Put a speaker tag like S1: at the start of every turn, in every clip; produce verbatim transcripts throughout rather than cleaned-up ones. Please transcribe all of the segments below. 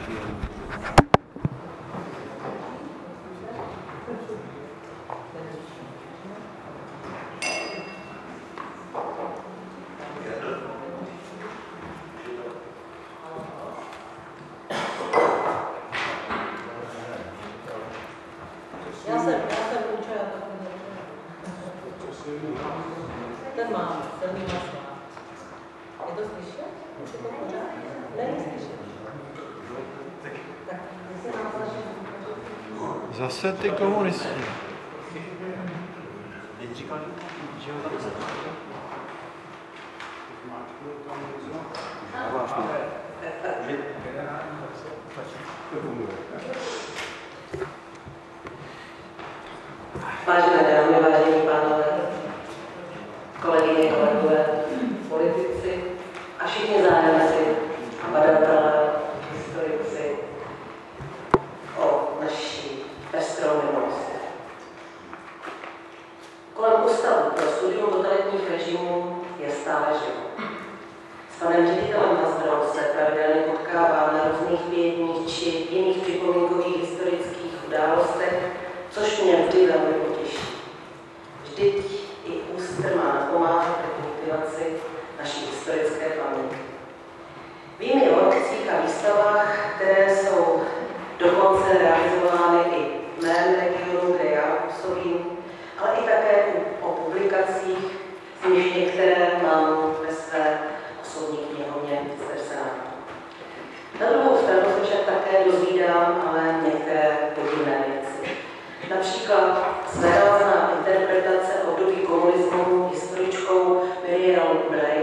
S1: Já jsem, já jsem učila ten má, ten má svát. Je to slyšet? Je to pořád? Není slyšet. Tak, se nám zažít.
S2: Zase ty komunisti.
S3: Teď říkal, že ho tam
S4: Vážené dámy, vážení pánové, kolegyně, kolegové, politici a všichni zájemci a badatelé, historici o naší pestrou minulosti. Kolem Ústavu pro studium totalitních režimů je stále živo. S panem ředitelem Mazbrou se pravidelně potkává na různých vědních či jiných připomínkových historických událostech, což mě vždy velmi potěší. Vždyť i Ústr má napomáhat ke kultivaci naší historické paměti. Vím i o akcích a výstavách, které jsou dokonce realizovány i v mém regionu, kde já působím, ale i také o publikacích, z nich některé mám ve své osobní knihovně v Senátu. Na druhou stranu se však také dozvídám ale některé podivné věci. Například svérázná interpretace období komunismu historičkou Miriam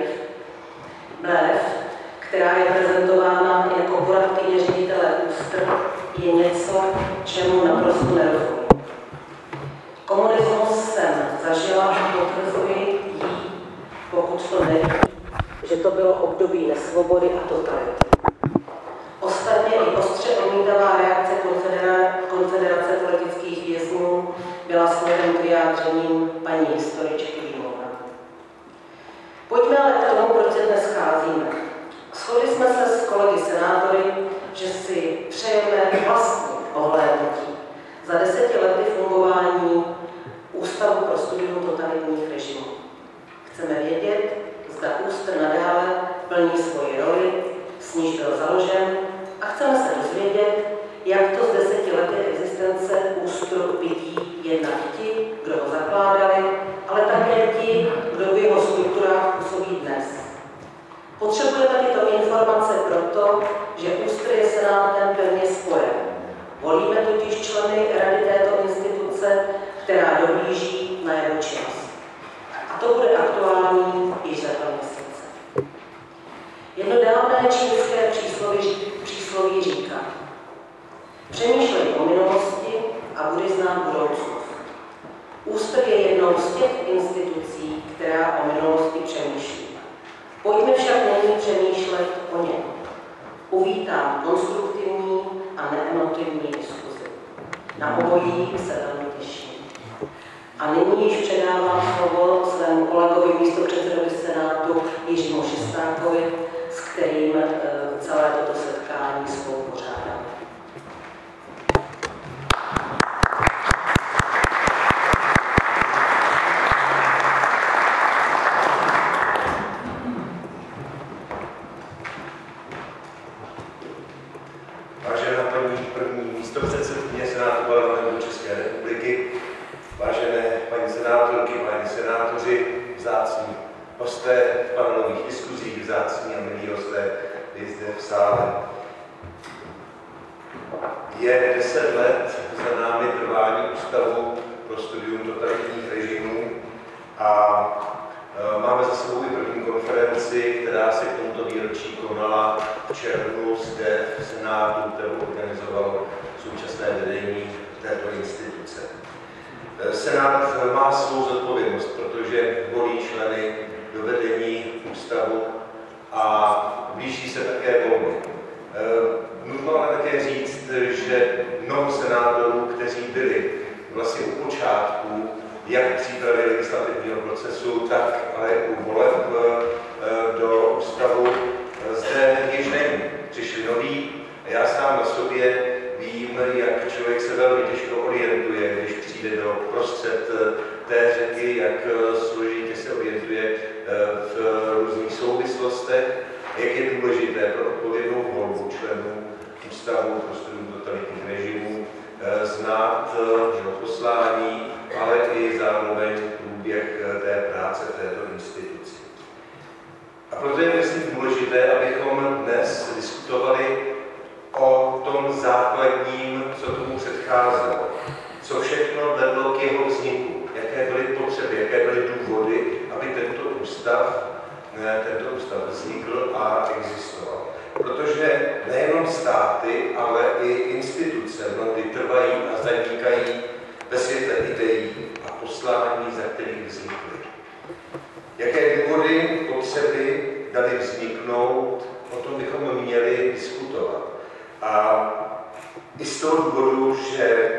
S4: Blev, která je prezentována jako poradkyně ředitele Ústr, je něco, čemu naprosto nerozumím. Komunismus jsem zažila a potvrzuji jí, pokud to neví, že to bylo období nesvobody a totality. Ostatně i ostře odmítavá reakce Konfederace politických vězňů byla směrem k vyjádřením paní historičky výmluvné. Pojďme ale k tomu, proč se dnes scházíme. Shodli jsme se s kolegy senátory, že si přejeme vlastní ohlédnutí za deseti lety fungování Ústavu pro studium totalitních režimů. Chceme vědět, zda Ústr nadále plní svoji roli, s níž byl založen, a chceme se dozvědět, jak to z deseti lety existence Ústru vidí jednak ti, kdo ho zakládali, ale také ti, kdo v jeho strukturách působí dnes. Potřebujeme tyto informace proto, že Ústr je senátem pevně spojen. Volíme totiž členy rady této instituce, která dohlíží na jeho činnost. A to bude aktuální již za dva měsíce. Jedno dávné čínské přísloví, přísloví říká: přemýšlej o minulosti a budeš znát budoucnost. Ústr je jednou z těch institucí, která o minulosti přemýšlí. Pojďme však nyní přemýšlet o něm. Uvítám konstruktivní a neemotivní diskuzi. Na obojí se velmi těším. A nyní již předávám slovo svému kolegovi místopředsedovi Senátu Jiřímu Šestákovi, s kterým celé toto setkání spolu pořádáme.
S5: Vážená paní první místopředsedkyně Senátu Parlamentu České republiky, vážené paní senátorky, páni senátoři, vzácní hosté v panelových diskuzích, vzácní a milí hosté zde v sále. Je deset let za námi trvání Ústavu pro studium totalitních režimů a máme za sebou i první konferenci, která se k tomuto výročí konala v červnu zde v Senátu, kterou organizovalo současné vedení této instituce. Senát má svou zodpovědnost, protože volí členy do vedení ústavu a blíží se také volby. Nutno ale také říct, že mnoho senátorů, kteří byli vlastně u počátku jak přípravy legislativního procesu, tak ale i u voleb do ústavu, zde již není. Přišli noví a já sám státy, ale i instituce mnohdy trvají a zanikají ve světle ideí a poslání, za kterých vznikly. Jaké důvody, potřeby dali vzniknout, o tom bychom měli diskutovat. A i z toho důvodu, že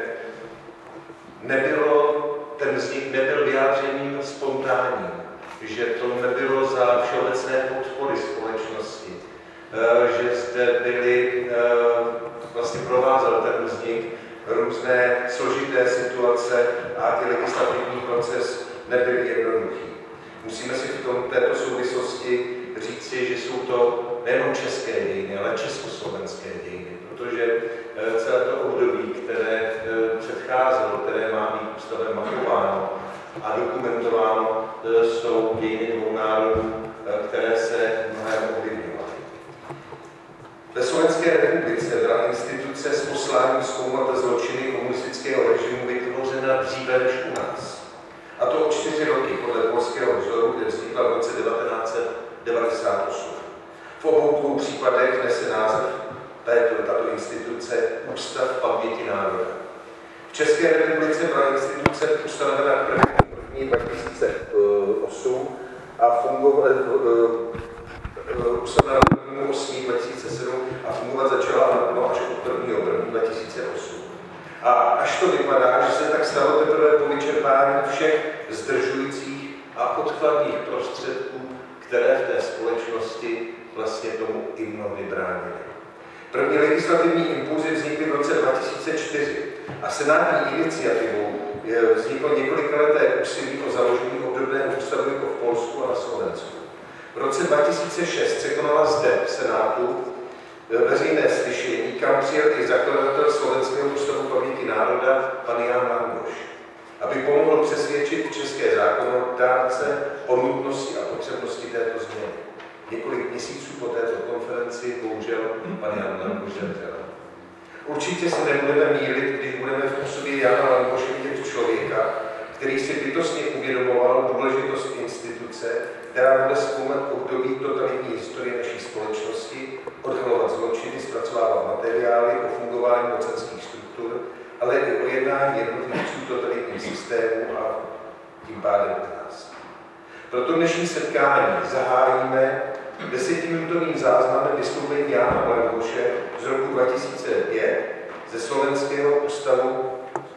S5: nebylo, ten vznik nebyl vyjádřením spontánním, že to nebylo za všeobecné podpory společnosti, že zde byly, vlastně provázel ten vznik různé složité situace a i legislativní proces nebyl jednoduchý. Musíme si v tom, této souvislosti říci, že jsou to nejenom české dějiny, ale československé dějiny, protože celé to období, které předcházelo, které má být ústavem mapováno a dokumentováno, jsou dějiny dvou národů, které se mnohem ovlivňovaly. Ve Slovenské republice byla instituce s posláním zkoumat zločiny komunistického režimu vytvořena dříve než u nás. A to o čtyři roky podle polského vzoru, kde vznikla v roce devatenáct set devadesát osm. V obou dvou případech nese název této, tato instituce Ústav paměti národa. V České republice byla instituce ustanovena první dva tisíce osm a fungovala ustanovena první osmého dva tisíce sedm a fungovat začala naplno až od prvního prvního dva tisíce osm. A až to vypadá, že se tak stalo teprve po vyčerpání všech zdržujících a odkladných prostředků, které v té společnosti vlastně tomu i mnohdy bránily. První legislativní impulzy vznikly v roce dva tisíce čtyři a senátní iniciativou vzniklo několikaleté úsilí o založení obdobného ústavu jako v Polsku a na Slovensku. V roce dva tisíce šest se konala zde v Senátu veřejné slyšení, kam přijel i zakladatel Slovenského ústavu paměti národa, pan Jan Langoš, aby pomohl přesvědčit české zákonodárce o nutnosti a potřebnosti této změny. Několik měsíců po této konferenci bohužel pan Jan Langoš zemřel. Určitě se nebudeme mýlit, když budeme v osobě Jana Langoše vidět člověka, který si bytostně uvědomoval důležitost instituce, která bude zkoumat období totalitní historie naší společnosti, odhalovat zločiny, zpracovávat materiály o fungování mocenských struktur, ale i o jednání jednotlivců totalitních systémů a tím pádem nás. Proto dnešní setkání zahájíme desetiminutovým záznamem vystoupení Jana Langoše z roku dva tisíce pět ze Slovenského ústavu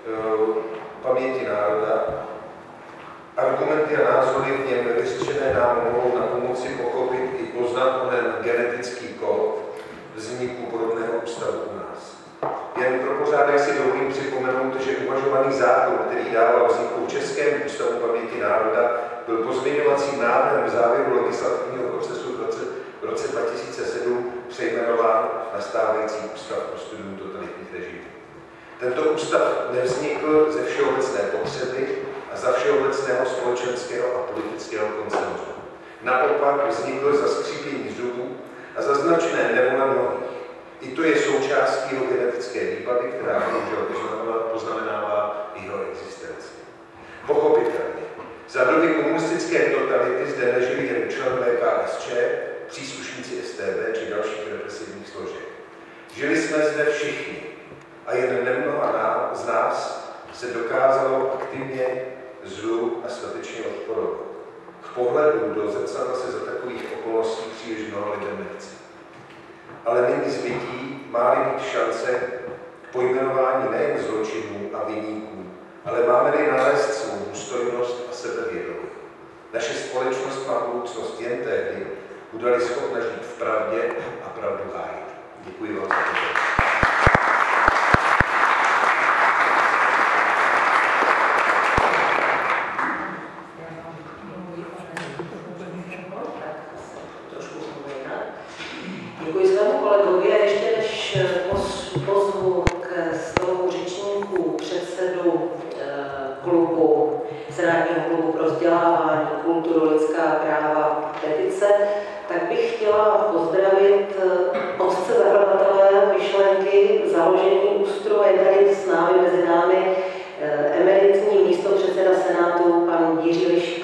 S5: e, paměti národa. Argumenty a názory v něm vyřčené nám mohou na pomoci pochopit i poznat onen genetický kód vzniku podobného ústavu u nás. Jen pro pořádek si dovolím připomenout, že uvažovaný zákon, který dával vzniku Českému ústavu paměti národa, byl pozměňovacím návrhem závěru legislativního procesu v roce, v roce dva tisíce sedm přejmenován na stávající Ústav pro studium totalitních režimů. Tento ústav nevznikl ze všeobecné potřeby a za všeobecného společenského a politického konsenzu. Naopak vznikl za skřípění zubů a za značné nevole mnohých. I to je součástí jeho genetické výbavy, která bohužel poznamenává jeho existenci. Pochopitelně, za doby komunistické totality zde nežili jen členové K S Č, příslušníci S T B či dalších represivních složek. Žili jsme zde všichni a jen nemnoha z nás se dokázalo aktivně zlu a statečně odporovat. K pohledu do zrcadla se za takových okolností příliš mnoho lidem nechce. Ale není zbytí, má-li být šance k pojmenování nejen zločinů a viníků, ale máme-li nalézt svou důstojnost a sebevědomí. Naše společnost má budoucnost jen tehdy, bude-li schopna žít v pravdě a pravdu hájit. Děkuji vám za pozornost.
S4: Děkuji svému kolegovi a ještě než pozvu k stolu řečníků předsedu klubu, senátního klubu pro vzdělávání, kulturu, lidská práva, petice, tak bych chtěla pozdravit otce zakladatele myšlenky založení ústru a je tady s námi, mezi námi emeritní místopředseda Senátu pan Jiří Liška.